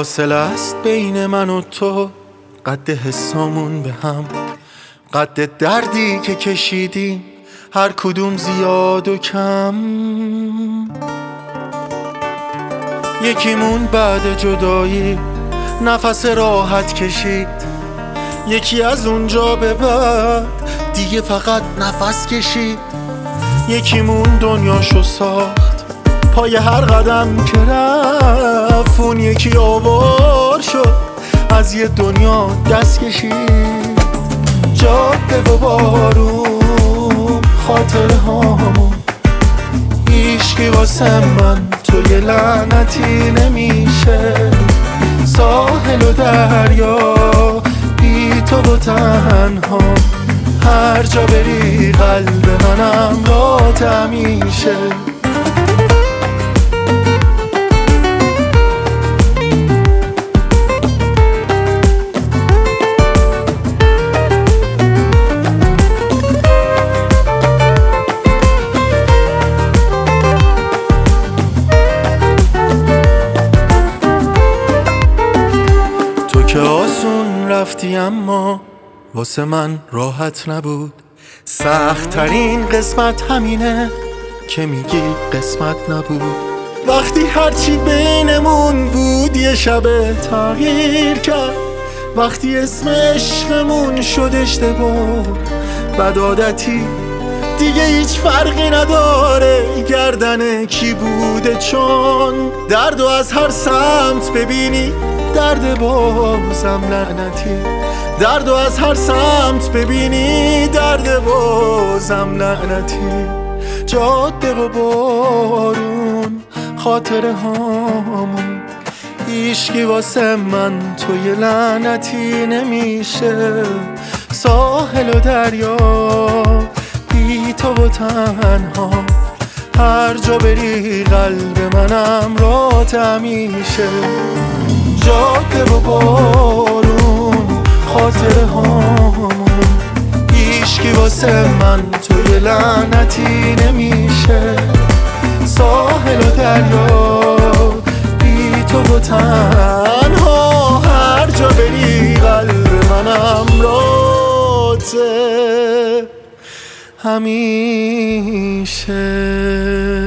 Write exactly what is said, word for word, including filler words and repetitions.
فاصله است بین من و تو، قد حسامون به هم، قد دردی که کشیدیم هر کدوم زیاد و کم. یکیمون بعد جدایی نفس راحت کشید، یکی از اونجا به بعد دیگه فقط نفس کشید. یکیمون دنیاشو ساخت پای هر قدم که رفت، اون یکی آوار شد از یه دنیا دست کشید. جاده و بارون خاطره هامون، هیچکی واسه من تو یه لعنتی نمیشه. ساحل و دریا بی تو و تنها، هر جا بری قلب منم رات همیشه. که آسون رفتی اما واسه من راحت نبود. سخت ترین قسمت همینه که میگی قسمت نبود. وقتی هرچی بینمون بود یه شب تغییر کرد، وقتی اسم عشقمون شد اشتباه بدعادتی، دیگه هیچ فرقی نداره گردن کی بوده، چون درد و از هر سمت ببینی درد بازم لعنتی. درد و از هر سمت ببینی درد بازم لعنتی. جاده و بارون خاطره هامون، هیچکی واسه من توی لعنتی نمیشه. ساحل و دریا بی تو و تنها، هر جا بری قلب منم رات همیشه. جاده و بارون خاطره هامون، هیچکی واسه من توی لعنتی نمیشه. ساحل و دریا بی تو و تنها، هر جا بری قلب منم رات همیشه.